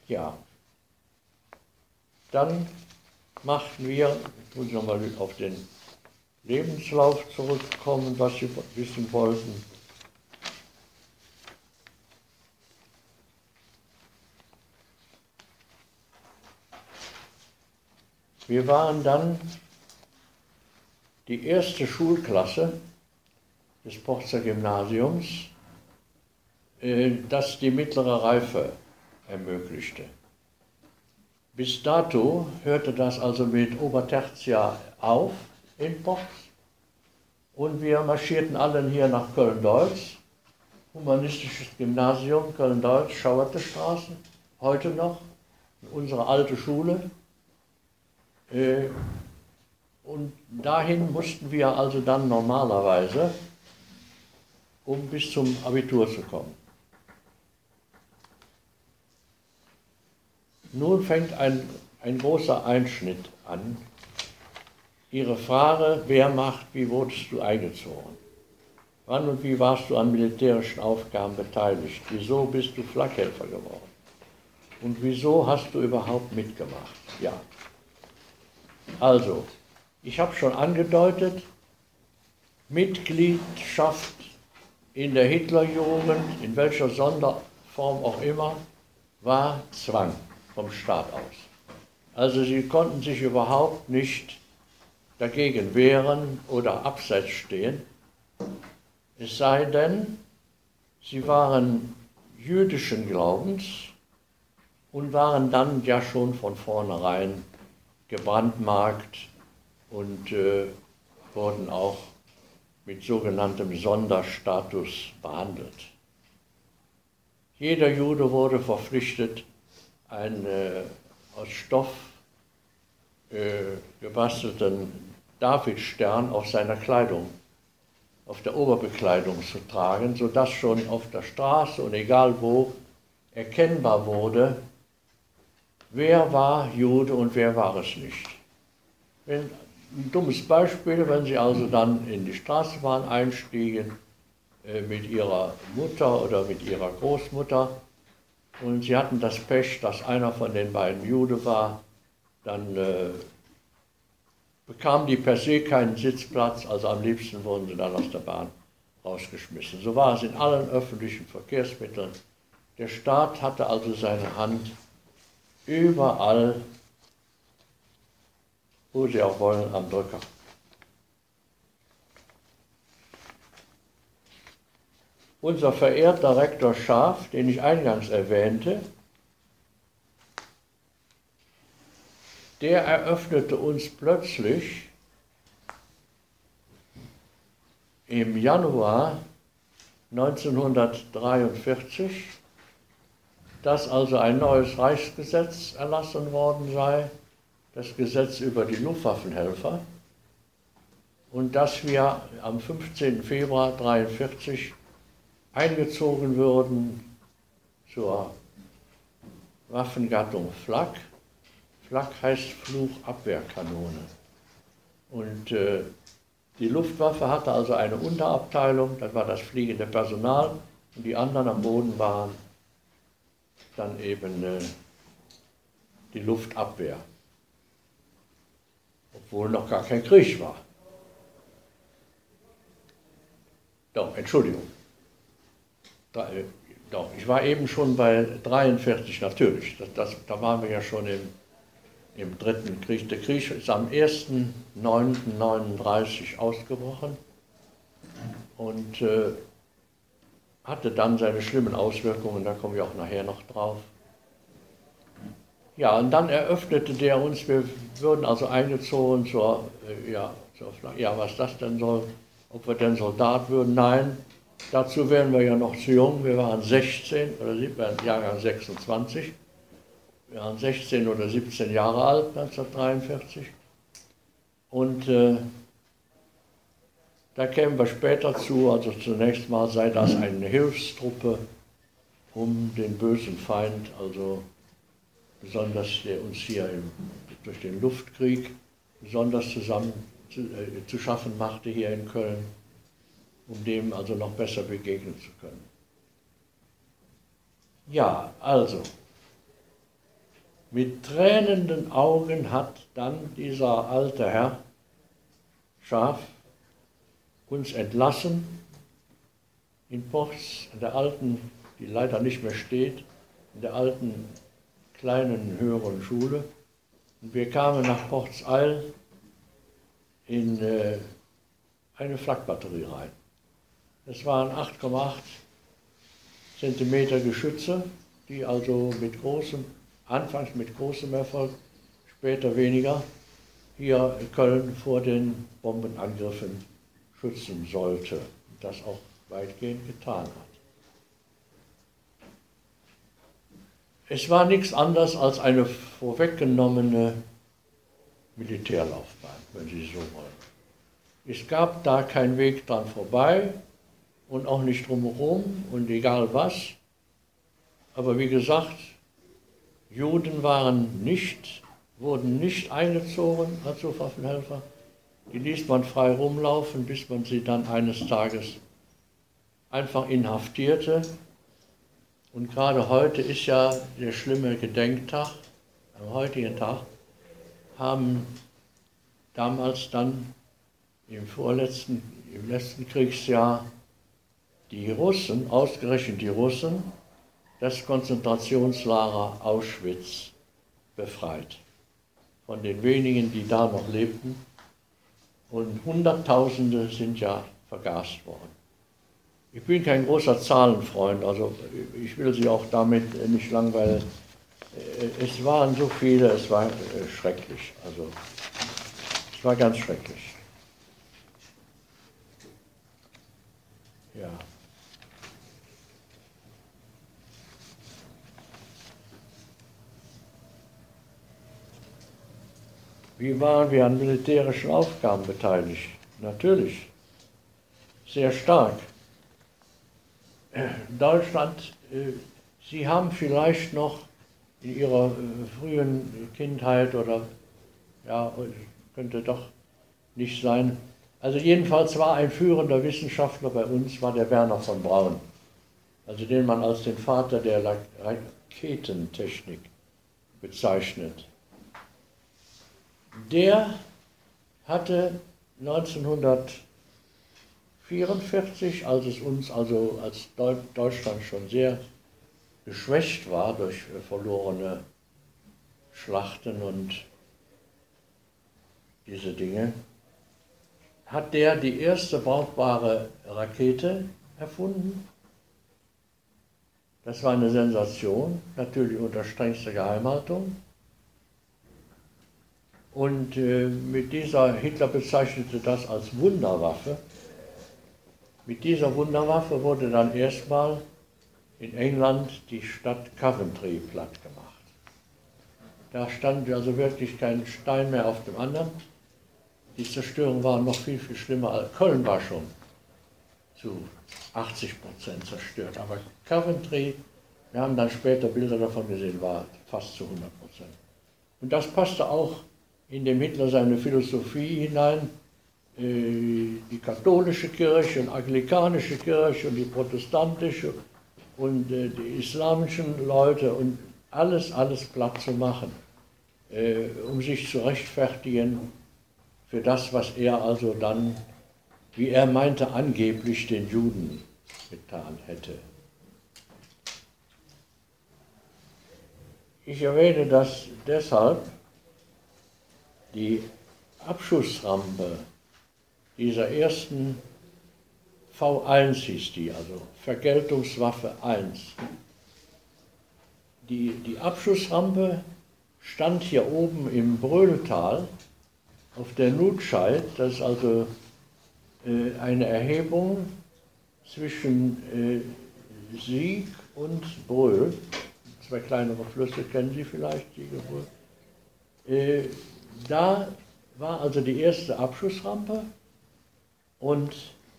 Ja, dann machten wir, ich muss nochmal auf den Lebenslauf zurückkommen, was Sie wissen wollten. Wir waren dann die erste Schulklasse des Porzer Gymnasiums, das die mittlere Reife ermöglichte. Bis dato hörte das also mit Obertertia auf in Porz und wir marschierten alle hier nach Köln-Deutz, humanistisches Gymnasium, Köln-Deutz, Schauerte-Straße, heute noch, unsere alte Schule. Und dahin mussten wir also dann normalerweise, um bis zum Abitur zu kommen. Nun fängt ein großer Einschnitt an. Ihre Frage, wer macht, wie wurdest du eingezogen? Wann und wie warst du an militärischen Aufgaben beteiligt? Wieso bist du Flakhelfer geworden? Und wieso hast du überhaupt mitgemacht? Ja. Also, ich habe schon angedeutet, Mitgliedschaft in der Hitlerjugend, in welcher Sonderform auch immer, war Zwang vom Staat aus. Also sie konnten sich überhaupt nicht dagegen wehren oder abseits stehen, es sei denn, sie waren jüdischen Glaubens und waren dann ja schon von vornherein gebrandmarkt und wurden auch mit sogenanntem Sonderstatus behandelt. Jeder Jude wurde verpflichtet, einen aus Stoff gebastelten Davidstern auf seiner Kleidung, auf der Oberbekleidung zu tragen, sodass schon auf der Straße und egal wo erkennbar wurde, wer war Jude und wer war es nicht. Ein dummes Beispiel, wenn Sie also dann in die Straßenbahn einstiegen mit Ihrer Mutter oder mit Ihrer Großmutter und Sie hatten das Pech, dass einer von den beiden Jude war, dann bekamen die per se keinen Sitzplatz, also am liebsten wurden sie dann aus der Bahn rausgeschmissen. So war es in allen öffentlichen Verkehrsmitteln. Der Staat hatte also seine Hand überall, wo Sie auch wollen, am Drücker. Unser verehrter Rektor Schaaf, den ich eingangs erwähnte, der eröffnete uns plötzlich im Januar 1943, dass also ein neues Reichsgesetz erlassen worden sei, das Gesetz über die Luftwaffenhelfer, und dass wir am 15. Februar 1943 eingezogen würden zur Waffengattung Flak. Flak heißt Flugabwehrkanone. Und die Luftwaffe hatte also eine Unterabteilung, das war das fliegende Personal, und die anderen am Boden waren dann eben die Luftabwehr, obwohl noch gar kein Krieg war. Doch, Entschuldigung. Doch, ich war eben schon bei 43 natürlich, da waren wir ja schon im dritten Krieg. Der Krieg ist am 1.9.1939 ausgebrochen und hatte dann seine schlimmen Auswirkungen, da kommen wir auch nachher noch drauf. Ja, und dann eröffnete der uns, wir würden also eingezogen was das denn soll, ob wir denn Soldat würden, nein, dazu wären wir ja noch zu jung, wir waren 16 oder Jahrgang 26. Wir waren 16 oder 17 Jahre alt 1943 und da kämen wir später zu, also zunächst mal sei das eine Hilfstruppe, um den bösen Feind, also besonders der uns hier durch den Luftkrieg besonders zu schaffen machte hier in Köln, um dem also noch besser begegnen zu können. Ja, also, Mit tränenden Augen hat dann dieser alte Herr Schaaf uns entlassen in Porz, in der alten, die leider nicht mehr steht, in der alten kleinen höheren Schule. Und wir kamen nach Porzeil in eine Flakbatterie rein. Es waren 8,8 Zentimeter Geschütze, die also anfangs mit großem Erfolg, später weniger, hier Köln vor den Bombenangriffen schützen sollte und das auch weitgehend getan hat. Es war nichts anderes als eine vorweggenommene Militärlaufbahn, wenn Sie so wollen. Es gab da keinen Weg dran vorbei und auch nicht drumherum und egal was. Aber wie gesagt, Juden wurden nicht eingezogen als Waffenhelfer. Die ließ man frei rumlaufen, bis man sie dann eines Tages einfach inhaftierte. Und gerade heute ist ja der schlimme Gedenktag. Am heutigen Tag haben damals dann im letzten Kriegsjahr die Russen, ausgerechnet die Russen, das Konzentrationslager Auschwitz befreit. Von den wenigen, die da noch lebten. Und Hunderttausende sind ja vergast worden. Ich bin kein großer Zahlenfreund, also ich will Sie auch damit nicht langweilen. Es waren so viele, es war schrecklich. Also es war ganz schrecklich. Ja. Wie waren wir an militärischen Aufgaben beteiligt? Natürlich, sehr stark. Deutschland, Sie haben vielleicht noch in Ihrer frühen Kindheit oder, ja, könnte doch nicht sein, also jedenfalls war ein führender Wissenschaftler bei uns, war der Werner von Braun, also den man als den Vater der Raketentechnik bezeichnet. Der hatte 1944, als es uns, also als Deutschland schon sehr geschwächt war durch verlorene Schlachten und diese Dinge, hat der die erste brauchbare Rakete erfunden. Das war eine Sensation, natürlich unter strengster Geheimhaltung. Und mit dieser, Hitler bezeichnete das als Wunderwaffe. Mit dieser Wunderwaffe wurde dann erstmal in England die Stadt Coventry platt gemacht. Da stand also wirklich kein Stein mehr auf dem anderen. Die Zerstörung war noch viel, viel schlimmer. Köln war schon zu 80% zerstört. Aber Coventry, wir haben dann später Bilder davon gesehen, war fast zu 100%. Und das passte auch in dem Hitler seine Philosophie hinein. Die katholische Kirche und anglikanische Kirche und die protestantische und die islamischen Leute und alles platt zu machen, um sich zu rechtfertigen für das, was er also dann, wie er meinte, angeblich den Juden getan hätte. Ich erwähne das deshalb, die Abschussrampe dieser ersten V1 hieß die, also Vergeltungswaffe 1. Die Abschussrampe stand hier oben im Bröhltal auf der Nutscheid, das ist also eine Erhebung zwischen Sieg und Bröl. Zwei kleinere Flüsse kennen Sie vielleicht, Sieg und Bröl. Da war also die erste Abschussrampe und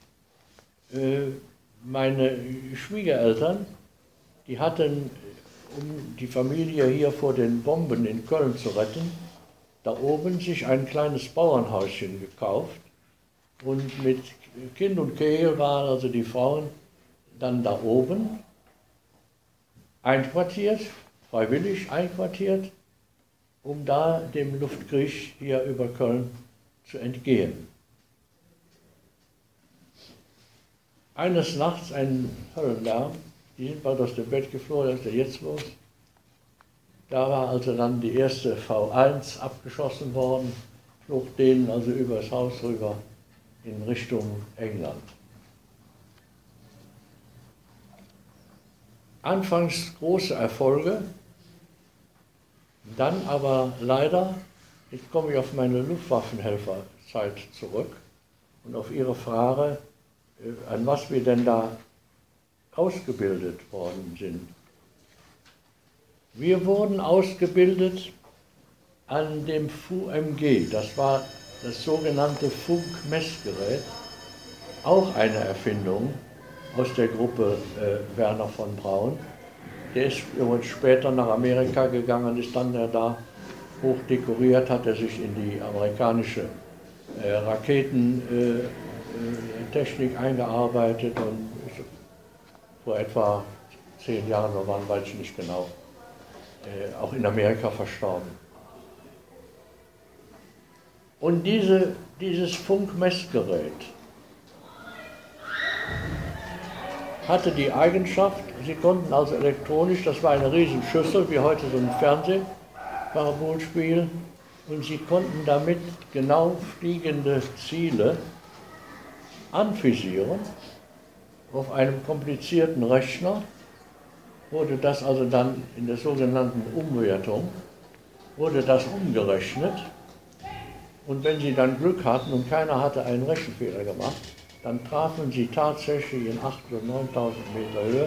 meine Schwiegereltern, die hatten, um die Familie hier vor den Bomben in Köln zu retten, da oben sich ein kleines Bauernhäuschen gekauft und mit Kind und Kegel waren also die Frauen dann da oben einquartiert, freiwillig einquartiert um da dem Luftkrieg hier über Köln zu entgehen. Eines Nachts ein Höllenlärm, die sind bald aus dem Bett geflohen, was ist denn jetzt los? Da war also dann die erste V1 abgeschossen worden, flog denen also übers Haus rüber in Richtung England. Anfangs große Erfolge, dann aber leider, jetzt komme ich auf meine Luftwaffenhelferzeit zurück und auf Ihre Frage, an was wir denn da ausgebildet worden sind. Wir wurden ausgebildet an dem FUMG, das war das sogenannte Funkmessgerät, auch eine Erfindung aus der Gruppe Werner von Braun. Der ist übrigens später nach Amerika gegangen, ist dann da hoch dekoriert, hat er sich in die amerikanische Raketentechnik eingearbeitet und ist vor etwa 10 Jahren oder wann, weiß ich nicht genau, auch in Amerika verstorben. Und dieses Funkmessgerät hatte die Eigenschaft, sie konnten also elektronisch, das war eine riesen Schüssel, wie heute so ein Fernsehparabolspiel, und sie konnten damit genau fliegende Ziele anvisieren. Auf einem komplizierten Rechner wurde das also dann in der sogenannten Umwertung, wurde das umgerechnet. Und wenn Sie dann Glück hatten und keiner hatte einen Rechenfehler gemacht, dann trafen Sie tatsächlich in 8.000 oder 9.000 Meter Höhe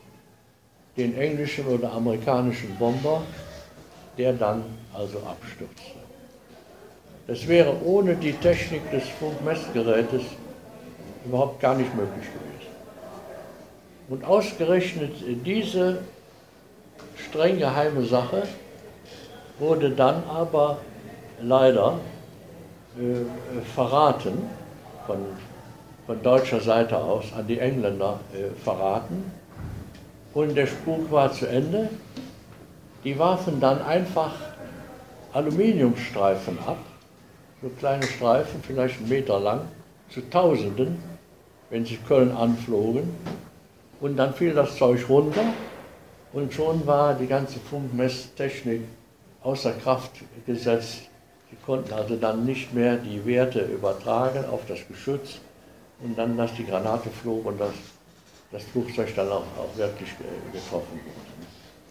den englischen oder amerikanischen Bomber, der dann also abstürzte. Das wäre ohne die Technik des Funkmessgerätes überhaupt gar nicht möglich gewesen. Und ausgerechnet diese streng geheime Sache wurde dann aber leider verraten, von deutscher Seite aus an die Engländer verraten. Und der Spuk war zu Ende. Die warfen dann einfach Aluminiumstreifen ab, so kleine Streifen, vielleicht 1 Meter lang, zu Tausenden, wenn sie Köln anflogen. Und dann fiel das Zeug runter und schon war die ganze Funkmesstechnik außer Kraft gesetzt. Sie konnten also dann nicht mehr die Werte übertragen auf das Geschütz und dann, dass die Granate flog und das Flugzeug dann auch wirklich getroffen wurde.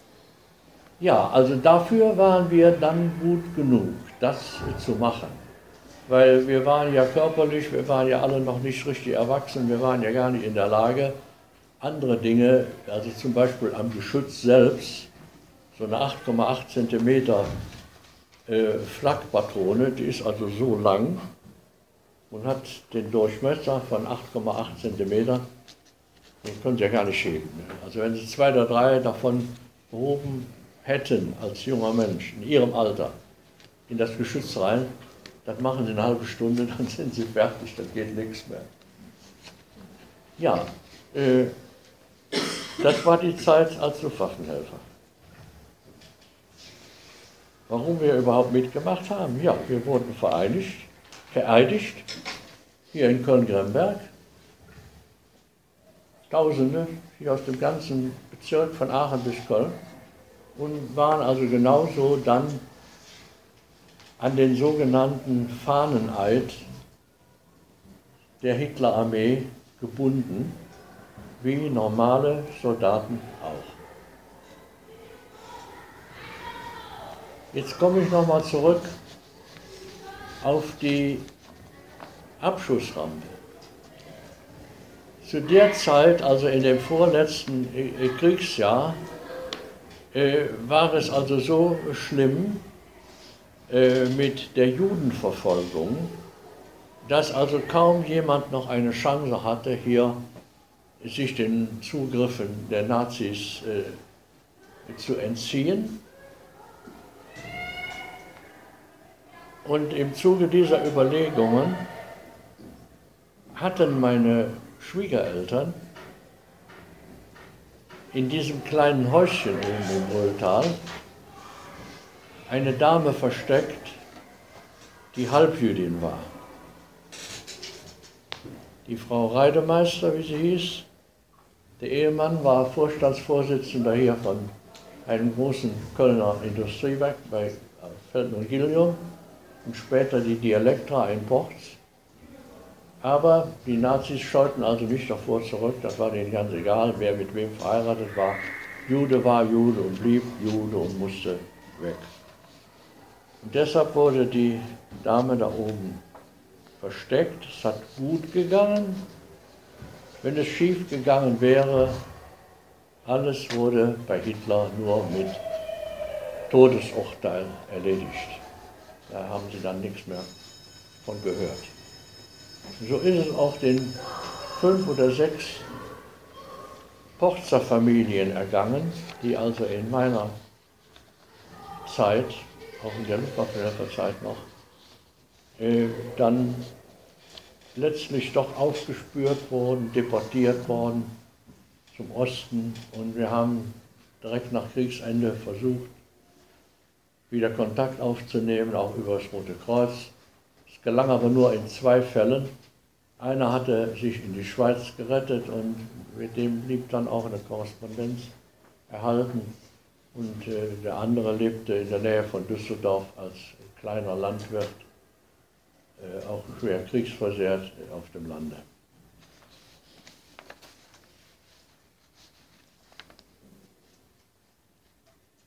Ja, also dafür waren wir dann gut genug, das zu machen. Weil wir waren ja körperlich, wir waren ja alle noch nicht richtig erwachsen, wir waren ja gar nicht in der Lage, andere Dinge, also zum Beispiel am Geschütz selbst, so eine 8,8 Zentimeter Flakpatrone, die ist also so lang und hat den Durchmesser von 8,8 Zentimeter, den können Sie ja gar nicht heben. Also wenn Sie 2 oder 3 davon gehoben hätten als junger Mensch in Ihrem Alter in das Geschütz rein, das machen Sie eine halbe Stunde, dann sind Sie fertig, dann geht nichts mehr. Ja, das war die Zeit als Luftwaffenhelfer. Warum wir überhaupt mitgemacht haben? Ja, wir wurden vereidigt, hier in Köln-Grenberg. Tausende hier aus dem ganzen Bezirk von Aachen bis Köln und waren also genauso dann an den sogenannten Fahneneid der Hitlerarmee gebunden, wie normale Soldaten auch. Jetzt komme ich nochmal zurück auf die Abschussrampe. Zu der Zeit, also in dem vorletzten Kriegsjahr, war es also so schlimm mit der Judenverfolgung, dass also kaum jemand noch eine Chance hatte, hier sich den Zugriffen der Nazis zu entziehen. Und im Zuge dieser Überlegungen hatten meine Schwiegereltern in diesem kleinen Häuschen oben im Röhltal eine Dame versteckt, die Halbjüdin war. Die Frau Reidemeister, wie sie hieß, der Ehemann war Vorstandsvorsitzender hier von einem großen Kölner Industriewerk bei Felten und Gillium und später die Dialektra in Porz. Aber die Nazis scheuten also nicht davor zurück, das war denen ganz egal, wer mit wem verheiratet war. Jude war Jude und blieb Jude und musste weg. Und deshalb wurde die Dame da oben versteckt. Es hat gut gegangen. Wenn es schief gegangen wäre, alles wurde bei Hitler nur mit Todesurteil erledigt. Da haben sie dann nichts mehr von gehört. So ist es auch den 5 oder 6 Porzer Familien ergangen, die also in meiner Zeit, auch in der Luftwaffenhelferzeit noch, dann letztlich doch aufgespürt wurden, deportiert worden zum Osten. Und wir haben direkt nach Kriegsende versucht, wieder Kontakt aufzunehmen, auch über das Rote Kreuz. Es gelang aber nur in 2 Fällen. Einer hatte sich in die Schweiz gerettet und mit dem blieb dann auch eine Korrespondenz erhalten. Und der andere lebte in der Nähe von Düsseldorf als kleiner Landwirt, auch schwer kriegsversehrt auf dem Lande.